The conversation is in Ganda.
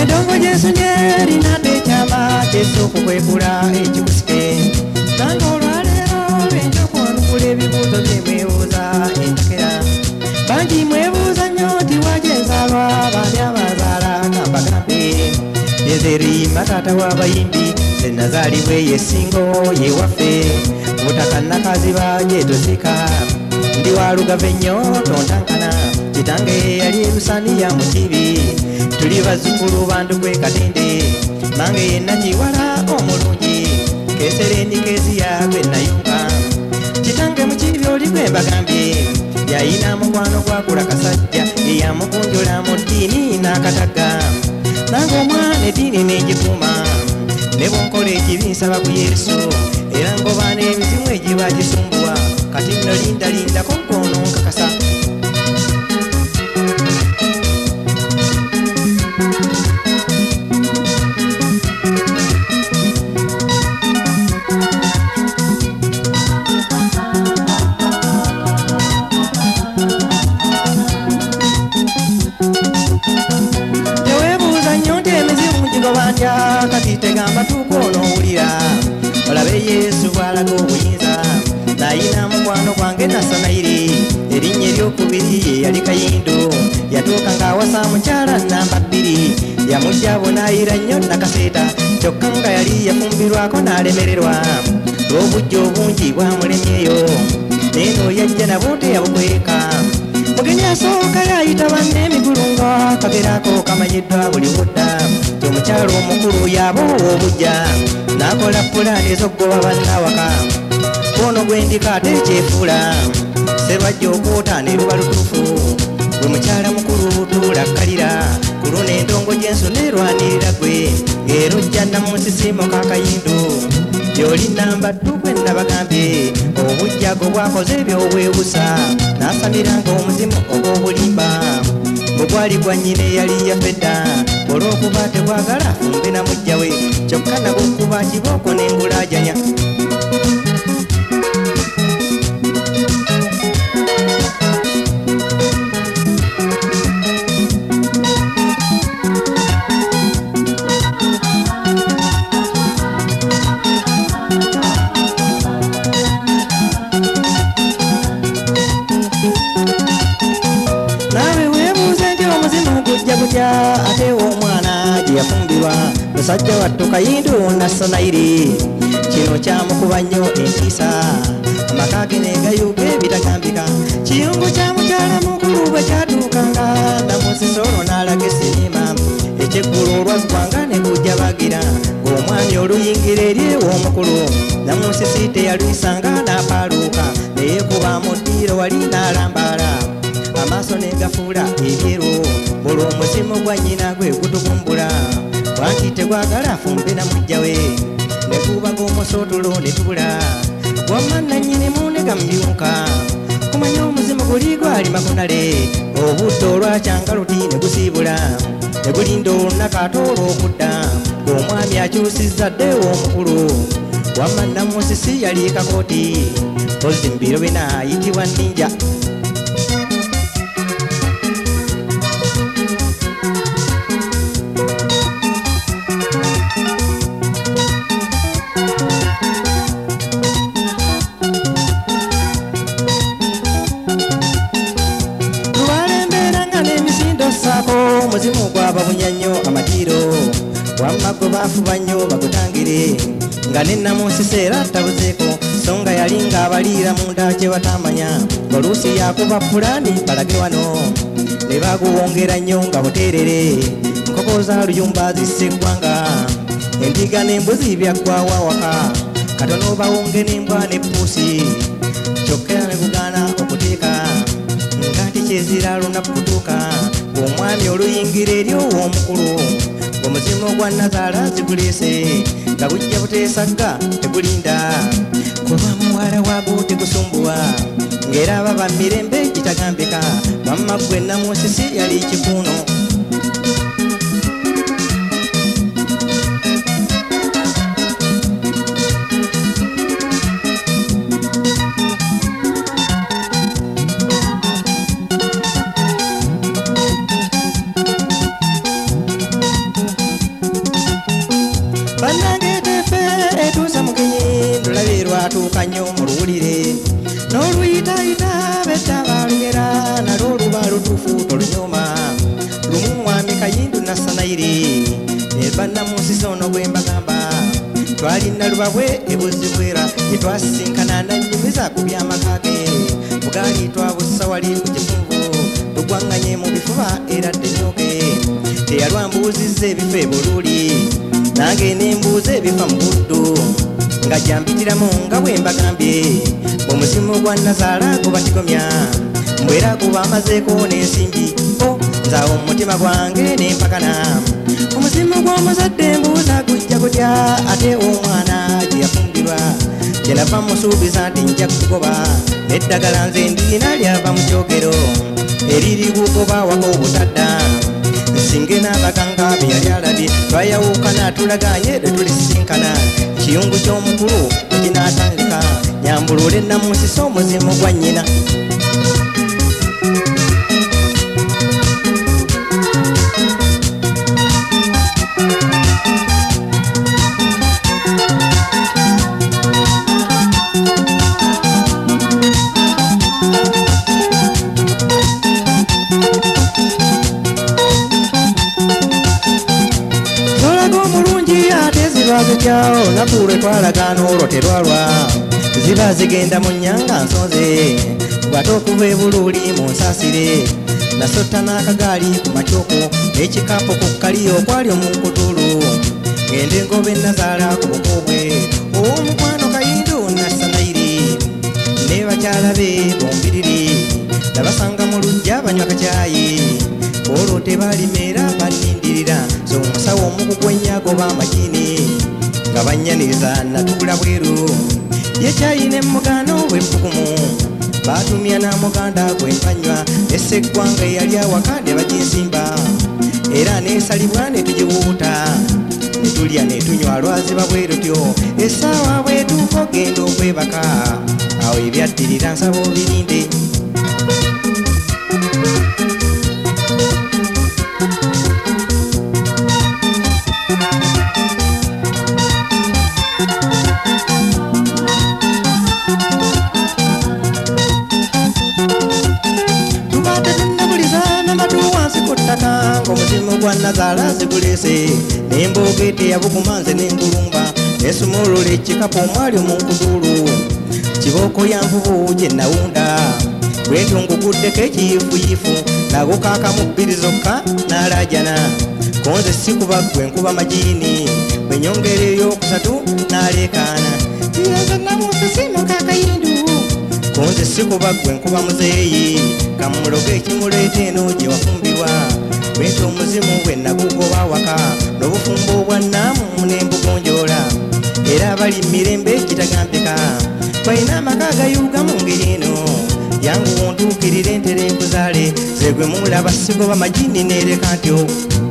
Endongo Yesu nyeri nate chama Yesu kukwekula ekikusike Nanga olwaleero lwenjoko nukula ebibuuzo byemwebuuza entakera Bangi mwebuuza nnyo nti wagenzalwa bani abazaala kambagambe Yezeri matata w'abayimbi ze nazaalibwe yesingo yewaffe Butaka nakaziba gyetosika Ndi walugave nnyo tontankana Kitange yali elusaniya mu kibi Tuli bazzukulu bantu gwe Katende Mange yenna kiwala omulungi Kesereni keziya gwe nayunga Kitange mu kibi oli gwe mbagambye Yayina mukwano gwakula kasajja Eyamukunjula mu ddiini n'akatagga Nange omwana eddiini n'egikuuma Ne bw'onkola ekibi nsaba ku Yesu Era ngoba n'emizimu egiba gisumbuwa Kati nno lindalindako ggoono nkakasa Kati tegamba tukw'onoowulira olabe Yesu bw'alaga obuyinza n'ayina mukwano gwange Nasanayiri erinnya eryokubiri ye yali Kayindo yatuuka ng'awasa mukyala namba 2 yamujja bonaayira nnyo Nakaseeta kyokka nga yali yafumbirwako n'alemererwa obujja obungi bwamulemyeyo neeno yajja nabwo teyabukweka mugenyi asooka yayita banne emigulunga kagerako kamanyiddwa buli budda omukyalo omukulu yaboowa obujja n'akola pulaani ez'okgoba bannawaka ono gwendika ate ekyefuula serwajja okwota ne luba lutuufu gwe mukyala mukulu tuulakkalira ku luno endongo gy'enso neerwanirira gwe ng'erojja namusisiimo ka Kayindo gy'oli namba 2 gwe nabagambye obujjago bwakoze ebyobwebusa n'asamiranga omuzimu ogw'obulimba bwegwali gwa nnyina eyali yafedda olw'okuba tegwagala fumbe na mujja we kyokka nagw'okuba kibooko n'embulaajanya ate omwana gye yafumbirwa musajja wattu Kayindo Nasanayiri kino kyamukuba nnyo entiisa amaka ge negayuga ebitagambika kiyungu kya mukyala mukulu bwe kyatuukanga namusisolo n'alaga esinima ekyeggulu olwaggwanga ne gujja bagira ng'omwami oluyingira eri ew'omukulu namusisi teyalwisanga n'apaaluuka neyekuba mu ddiiro wali n'alambaala amaaso negafuula ebyeru buli omuzimu gwa nnyina gwe gutukumbula bwanti tegwagala afumbe na mujja we ne gubaga omusootulo ne tubula wamma nannyinimu ne gamubyuka kumanya omuzimu guli gwali makunale obudde olwakyanga luti ne gusiibula ne gulinda olunaku ate olw'okudda ng'omwami akyusizza dde ew'omukulu wamma namusisi yali kakooti mpozi mbiro bina ayitibwa Ninja muzimu gw'ababunya nnyo amatiiro wamma gwe baafuba nnyo bagutangire nga nennamusisi era tabuzeeko so nga yali ng'abaliira munda kye batamanya oluusi yakuba pulaani balage wano ne baguwongera nnyo nga buteerere nkoko za luyumba zisse eggwanga endiga n'embuzi byaggwawo awaka katono bawonge n'embwa n'eppuusi kyokka ne bugaana okuteeka nga nti kyezira lunaku kutuuka omwami oluyingira eri ow'omukulu omuzimu gwa Nazaala ziguleese nga gujja buteesagga tegulinda kuba muwala waago tegusumbuwa ng'era baba mirembe kitagambika bamma gwe namusisi yali kikuuno bannange tefe etuusa mugenyi ndulabirwa atuuka nnyo mu luwulire n'oluyitayita bedda balugera nalwo oluba lutuufu tolunyoma lumu mwami Kayindu Nassanayiri ne bannamunsi ono bwe mbagamba twalina lubabwe ebuzibwera etwasinkana nannyumiza ku byamaka ge bugaali twabussa wali ku kifunvu tugwanganye mu bifuba era ddenyoge teyalwambuuzizza ebifo ebululi nange nembuuza ebifa mu buddu nga jampitiramu nga bwe mbagambye omuzimu gwa Nazaala gubatigomya mbwera guba amazeeko n'ensimbi nzaawo mu mutima gwange nempakana omuzimu gw'omuzadde mbuuza gujja gutya ate omwana gye yafumbirwa kyenava musuubiza nti nja kugoba n'eddagala nze ndina lyava mu kyogero eriri kugoba waka obutadda nsinge n'abaganga bye yali alabye twayawukana tulaganye tetulisinkana kiyungu ky'omukulu ekinaatandika nyambulule namusisa omuzimu gwa nnyina zikyawo nakulwe twalagana olwo terwalwa ziba zigenda mu nnyanga nsonze bwate okuva ebululi mu nsasire nasotta n'akagaali ku makyoko n'ekikapu ku kkaliyo okwali omunkutulu ngende engobe Nazaala ku bukobwe ow'omukwano Kayindu Nassanayiri ne bakyala be bombiriri nabasanga mu luggya banywa kacyayi olwo tebalimera bannindirira so omusawo omukugu ennyagoba amagini nga bannyaniriza natuula bweru yekyayi n'emmugano bw'empukumu baatumya n'amuganda gwempanywa esseggwanga eyali awaka ne baginsimba era neesalibwa ne tugiwuuta ne tulya ne tunywa lwaziba bwe rutyo essaawa bwetuuka ogenda okwebaka awo ebyaddirira nsaba obirinde omuzimu gwa Nazaala zigulese n'embooge teyabuguma nze n'engulumba nesumulula ekikapu omwali omunkutulu kibooko ya nvubu gye nawunda bwentyo nguguddeko ekiyifuyifu nago kaakamu bbiri zokka n'alaajana konze sikuba gwe nkuba magini bwe nyongera ey'okusatu n'aleekaana kiyaza namusisimu ka Kayindu konze sikuba gwe nkuba muzeeyi kamuloga ekimuleeta eno gye wafumbirwa bwentyo omuzimu bwe nagugoba waka n'obufumbo obwa nnaamu n'embugonjoola era bali mirembe kitagambika balina amaka agayuuga mu ngeri eno yangu wontuukirire entere nkuzaale zegwe mulaba sigoba magini neereka ntyo